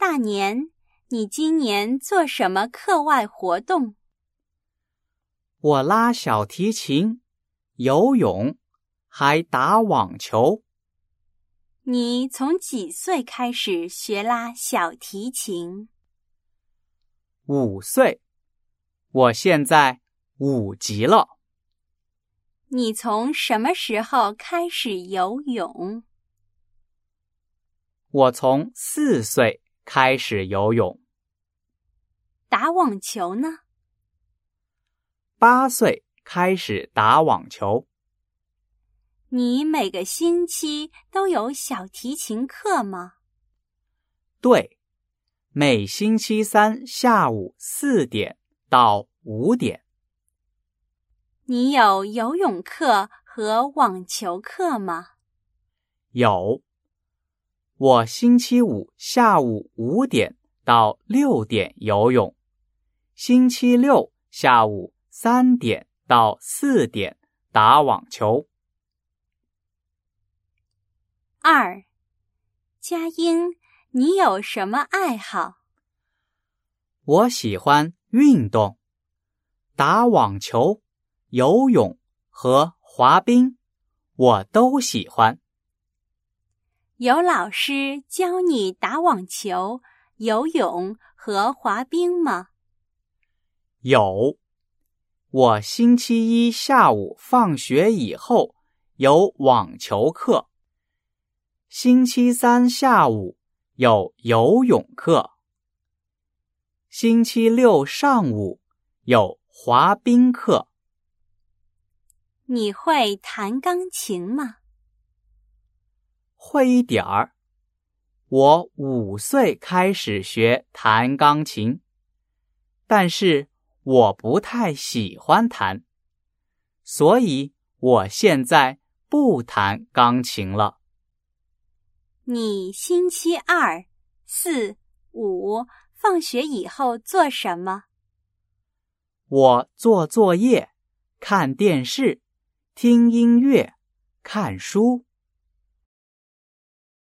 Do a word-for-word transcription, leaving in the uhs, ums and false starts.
大年，你今年做什么课外活动？ 我拉小提琴、游泳，还打网球。 你从几岁开始学拉小提琴？ 五岁，我现在五级了。 你从什么时候开始游泳？ 我从四岁开始游泳。 打网球呢？ 八岁开始打网球。 你每个星期都有小提琴课吗？ 对，每星期三下午四点到五点。 你有游泳课和网球课吗？ 有。我星期五下午五点到六点游泳，星期六下午三点到四点打网球。 二，佳音，你有什么爱好？ 我喜欢运动，打网球、游泳和滑冰，我都喜欢。 有老师教你打网球、游泳和滑冰吗？ 有。我星期一下午放学以后有网球课，星期三下午有游泳课，星期六上午有滑冰课。 你会弹钢琴吗？ 会一点儿。我五岁开始学弹钢琴，但是我不太喜欢弹，所以我现在不弹钢琴了。 你星期二、四、五放学以后做什么？ 我做作业、看电视、听音乐、看书。